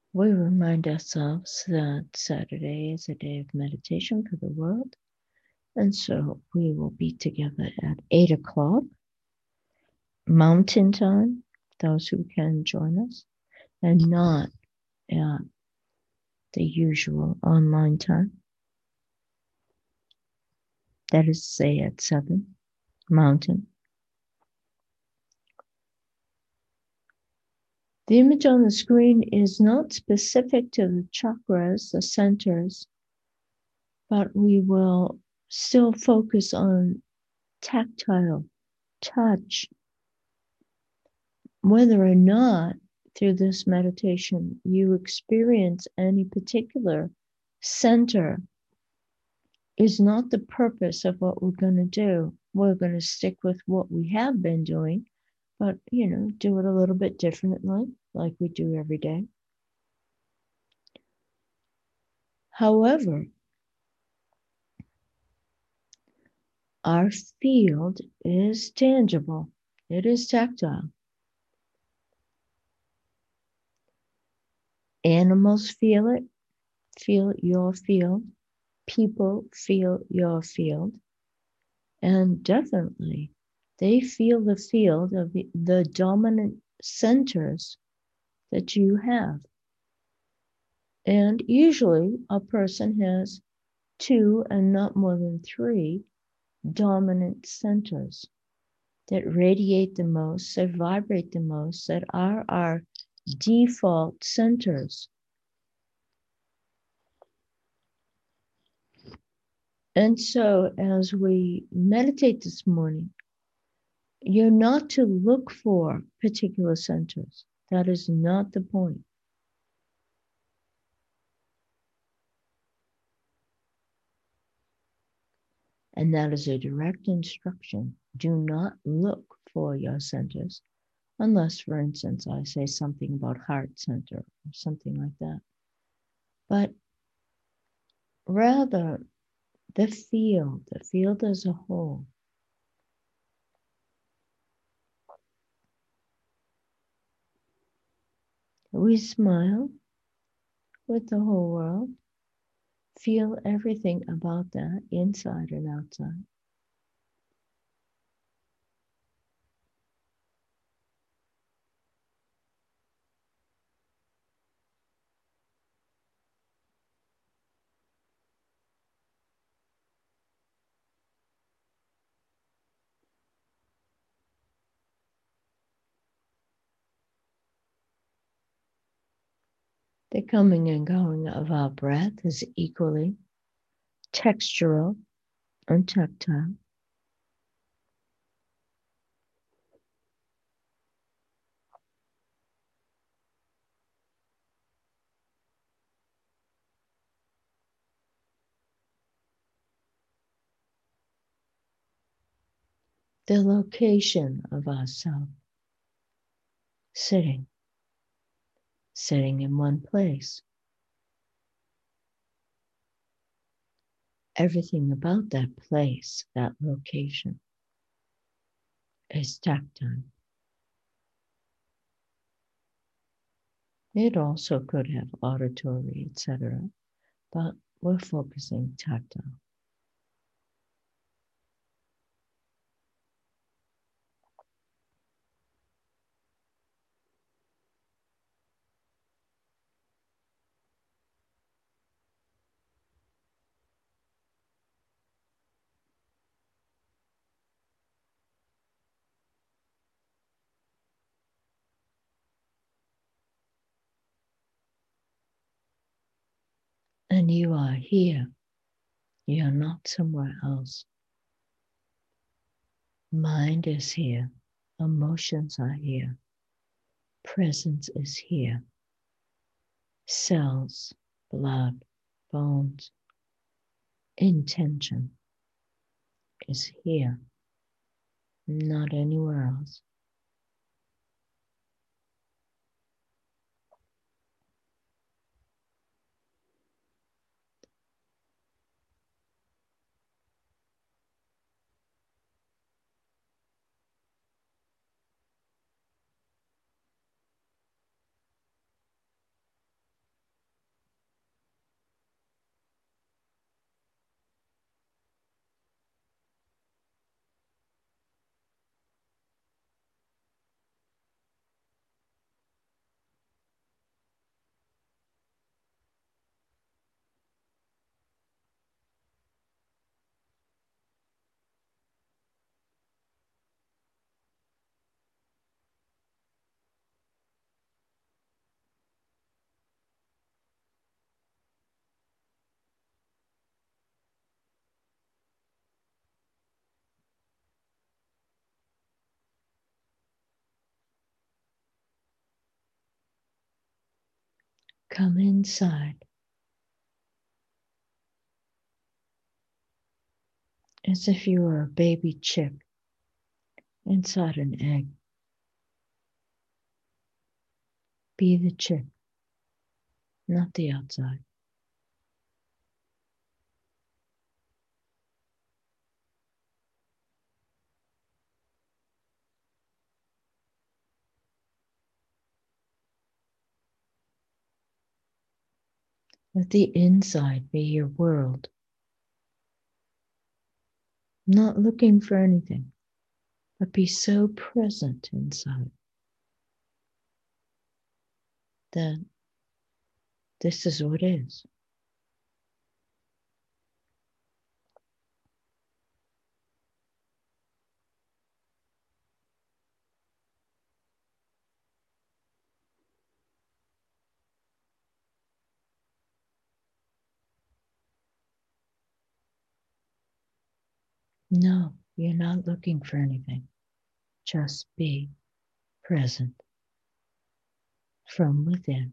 We remind ourselves that Saturday is a day of meditation for the world. And so we will be together at 8 o'clock Mountain Time, those who can join us, and not at the usual online time. That is, say, at 7 Mountain. The image on the screen is not specific to the chakras, the centers, but we will still focus on tactile touch. Whether or not through this meditation you experience any particular center is not the purpose of what we're going to do. We're going to stick with what we have been doing, but, do it a little bit differently, like we do every day. However, our field is tangible. It is tactile. Animals feel it, feel your field. People feel your field. And definitely, they feel the field of the dominant centers that you have. And usually, a person has 2 and not more than 3 dominant centers that radiate the most, that vibrate the most, that are our default centers. And so, as we meditate this morning, you're not to look for particular centers. That is not the point. And that is a direct instruction. Do not look for your centers, unless, for instance, I say something about heart center or something like that. But rather, the field as a whole. We smile with the whole world, feel everything about that, inside and outside. The coming and going of our breath is equally textural and tactile. The location of ourself, sitting in one place. Everything about that place, that location, is tactile. It also could have auditory, etc., but we're focusing tactile. And you are here. You're not somewhere else. Mind is here. Emotions are here. Presence is here. Cells, blood, bones, intention is here, not anywhere else. come inside as if you were a baby chick inside an egg. Be the chick, not the outside. Let the inside be your world, not looking for anything, but be so present inside that this is what is. No, you're not looking for anything. Just be present from within.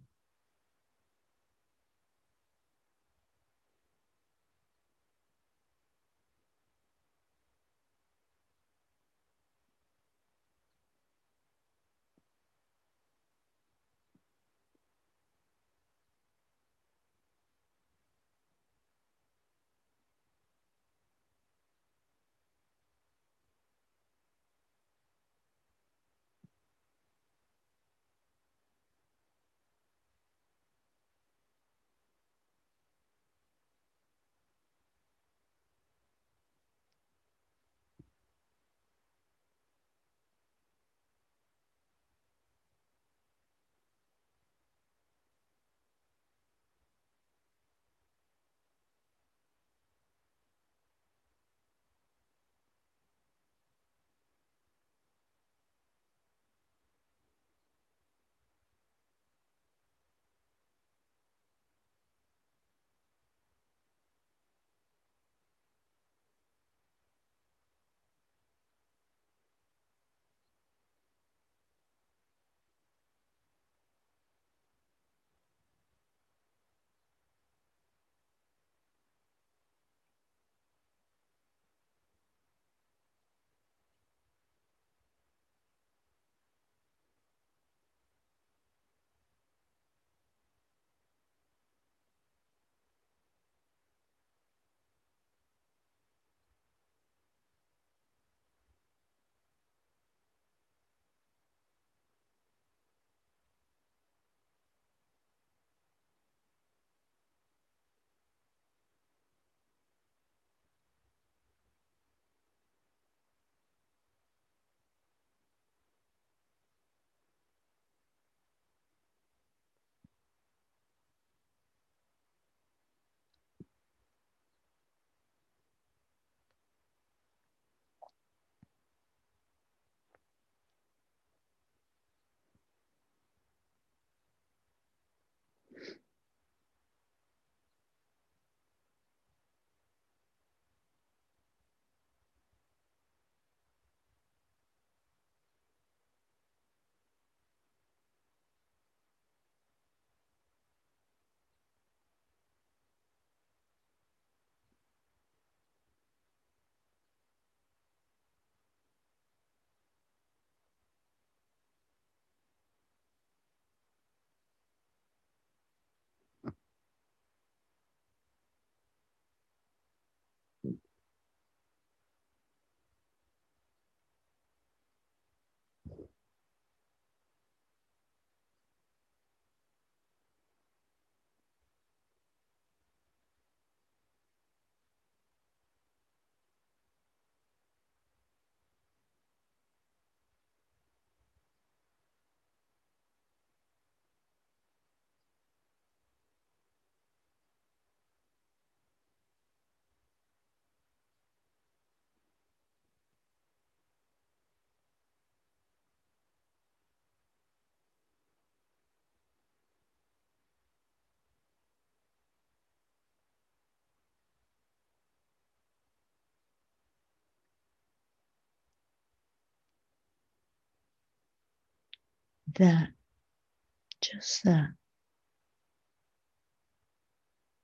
That, just that,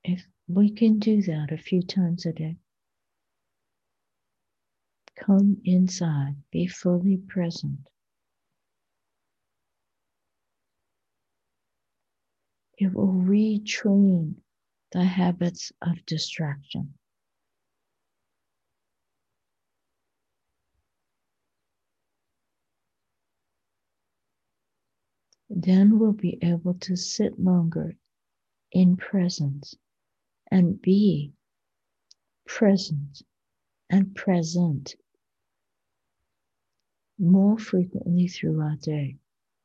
If we can do that a few times a day, come inside, be fully present. It will retrain the habits of distraction. Then we'll be able to sit longer in presence and be present and present more frequently through our day.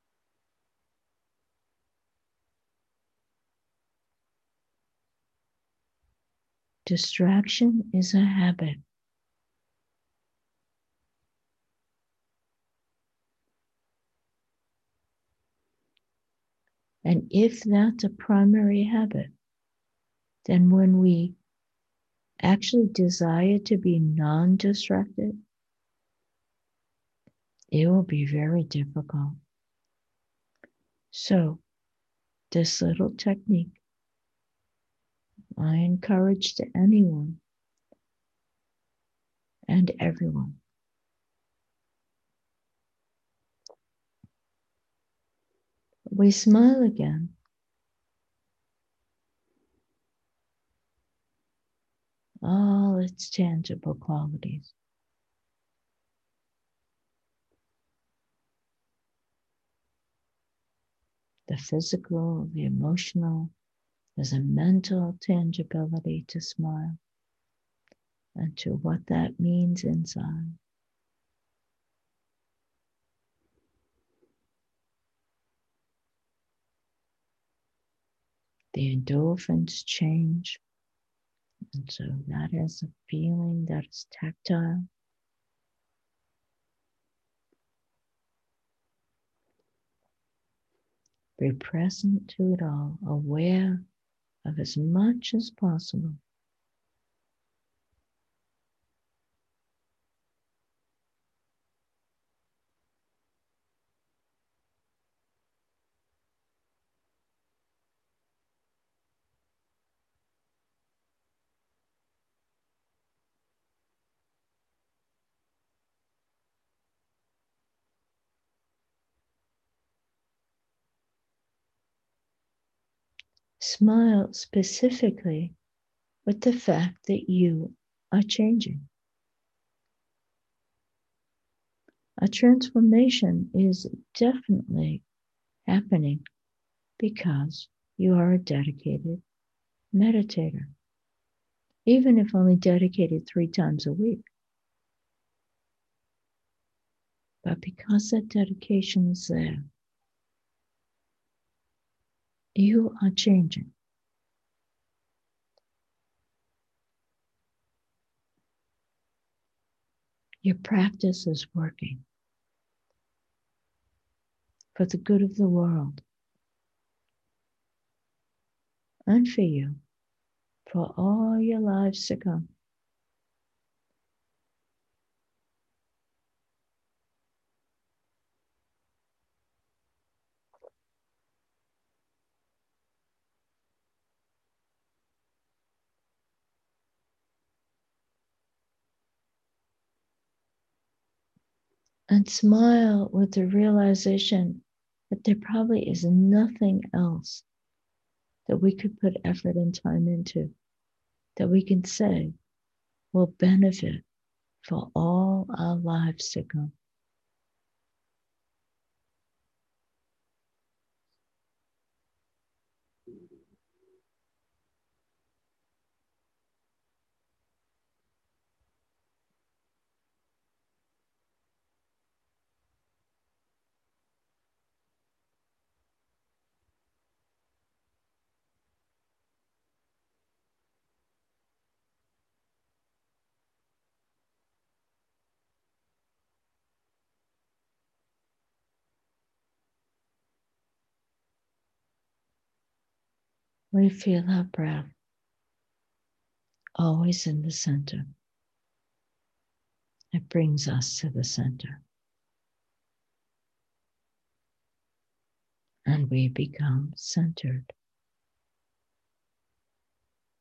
Distraction is a habit. And if that's a primary habit, then when we actually desire to be non-distracted, it will be very difficult. So, this little technique, I encourage to anyone and everyone. We smile again. All its tangible qualities. The physical, the emotional, there's a mental tangibility to smile and to what that means inside. The endorphins change, and so that is a feeling that is tactile. Be present to it all, aware of as much as possible. Smile specifically with the fact that you are changing. A transformation is definitely happening because you are a dedicated meditator, even if only dedicated 3 times a week. But because that dedication is there, you are changing. Your practice is working for the good of the world and for you, for all your lives to come. And smile with the realization that there probably is nothing else that we could put effort and time into that we can say will benefit for all our lives to come. We feel our breath always in the center. It brings us to the center. And we become centered.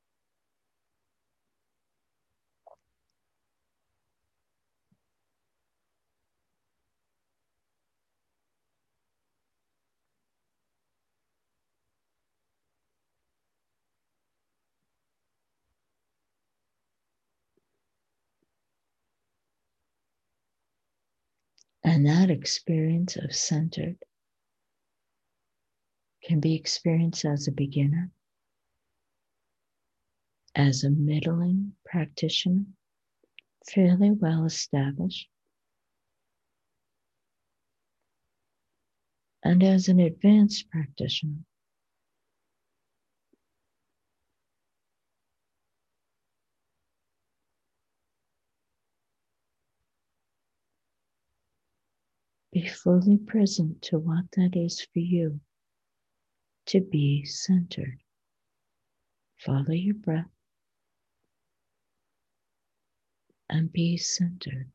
And that experience of centered can be experienced as a beginner, as a middling practitioner, fairly well established, and as an advanced practitioner. Be fully present to what that is for you to be centered. Follow your breath and be centered.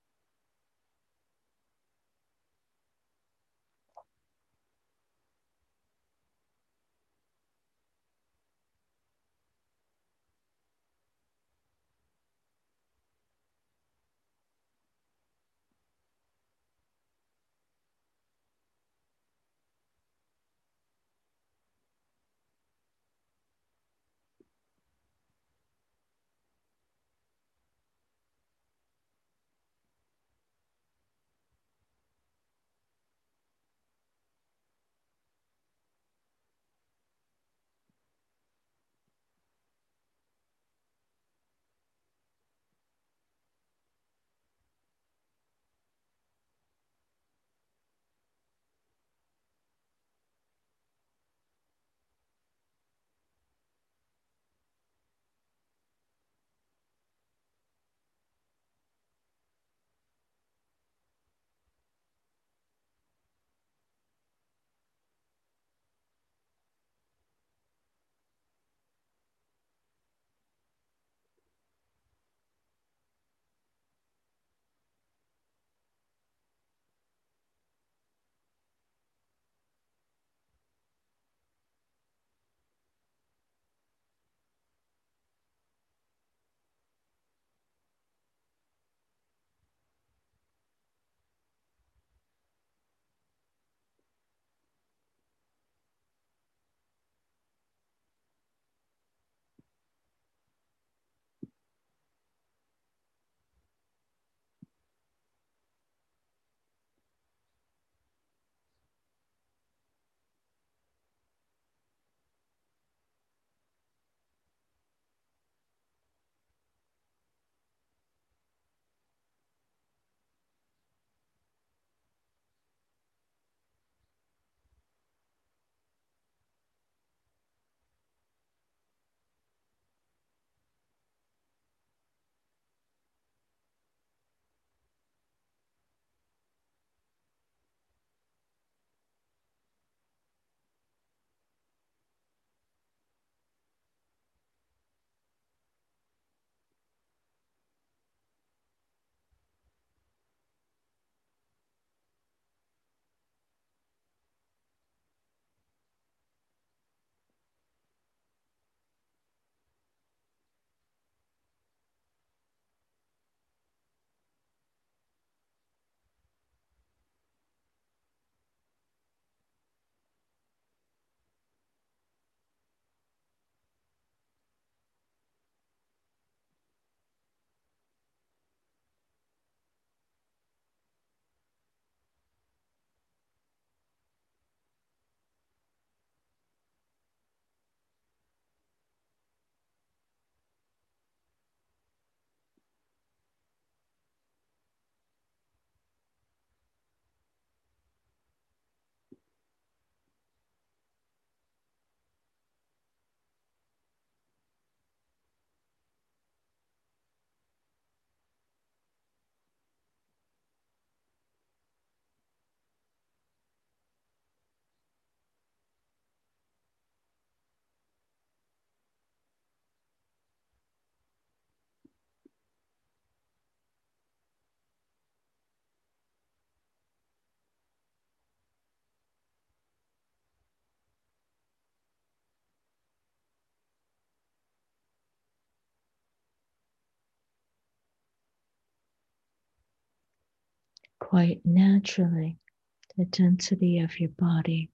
Quite naturally, the density of your body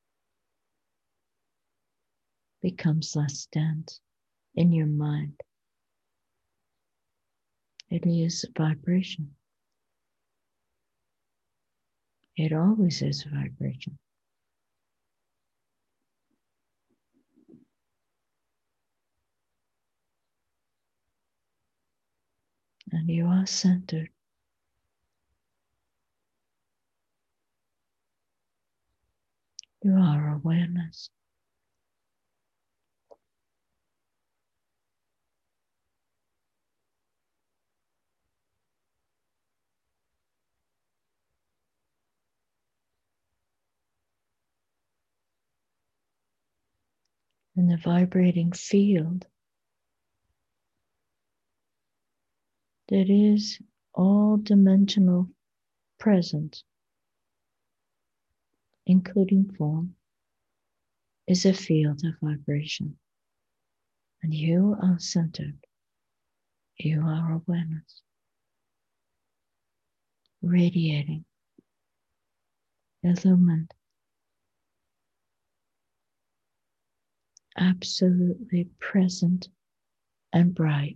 becomes less dense in your mind. It is vibration. It always is vibration. And you are centered. You are awareness. And the vibrating field that is all dimensional presence, including form, is a field of vibration. And you are centered. You are awareness, radiating, illumined, absolutely present and bright.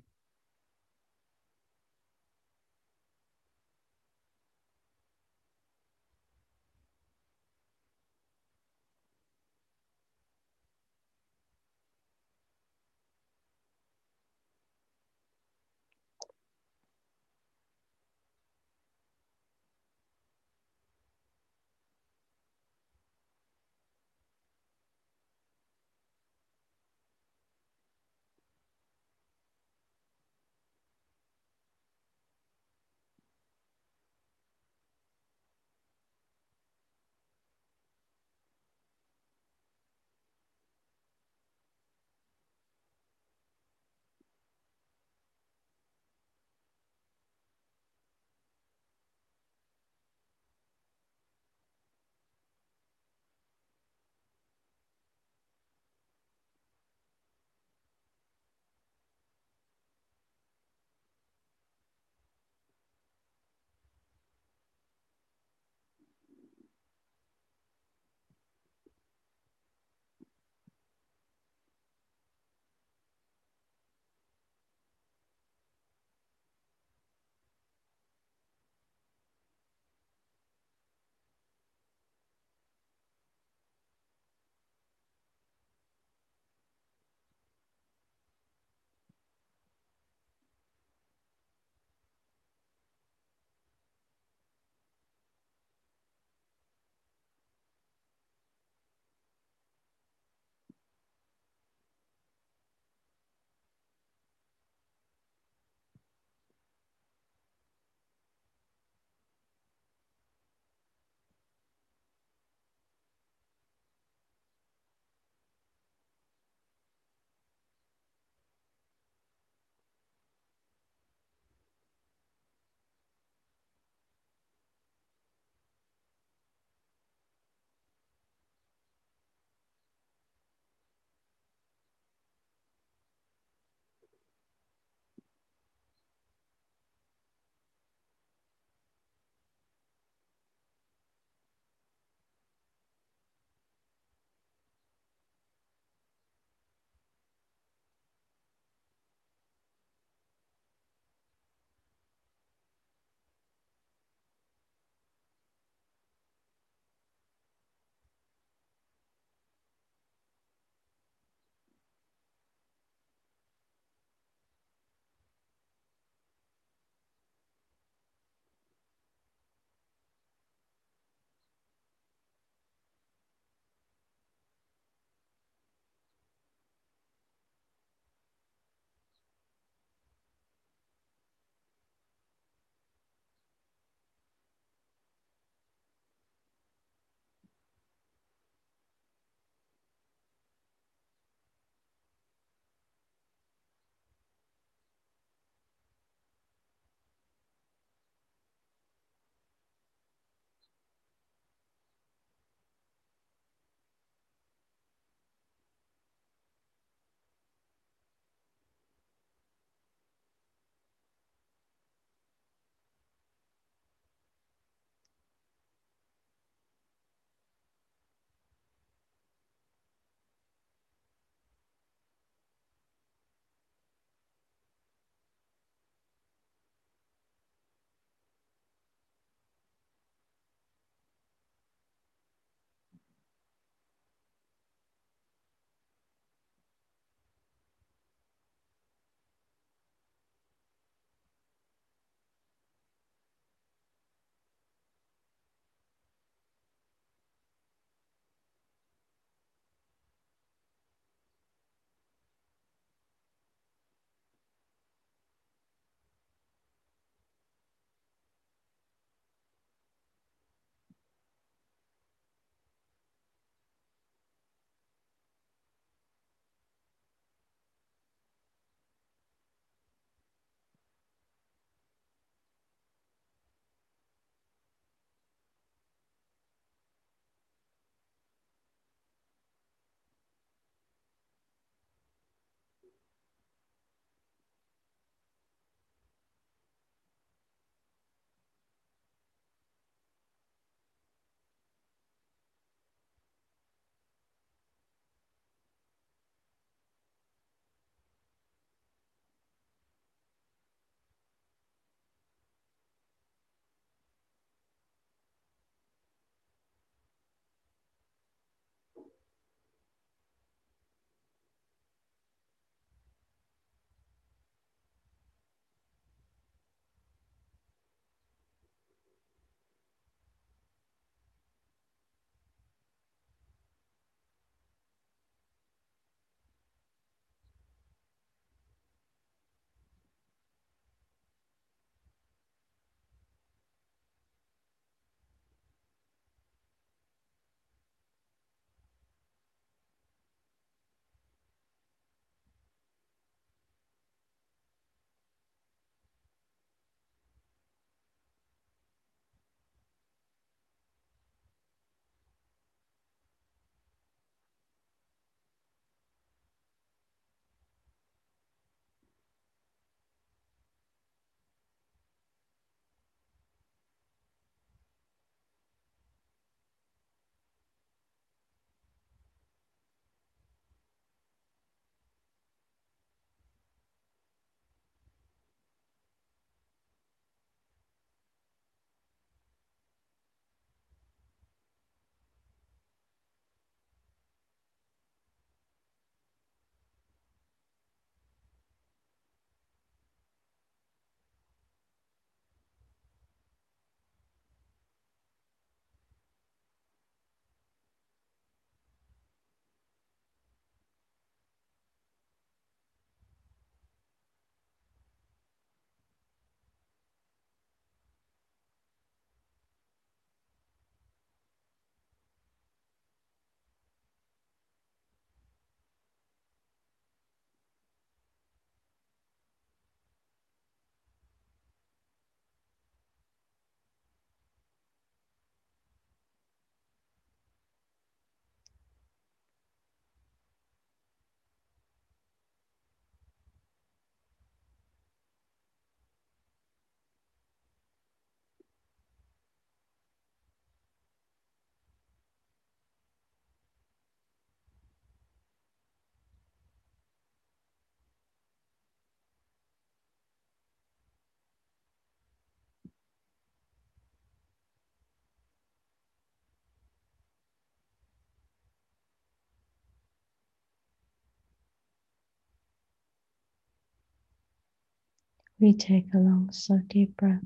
We take a long, slow, deep breath.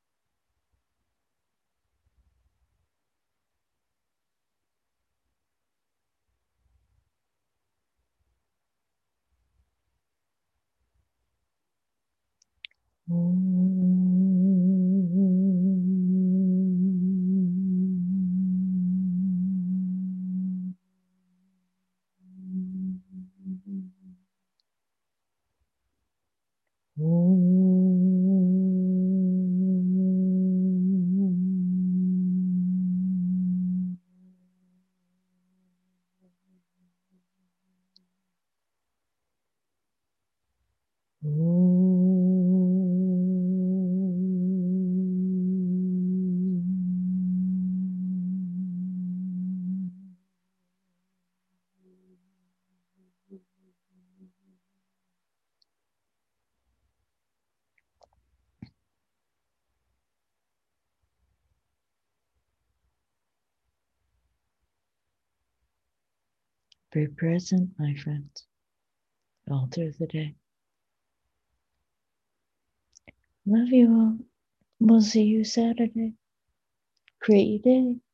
Be present, my friends, all through the day. Love you all. We'll see you Saturday. Great day.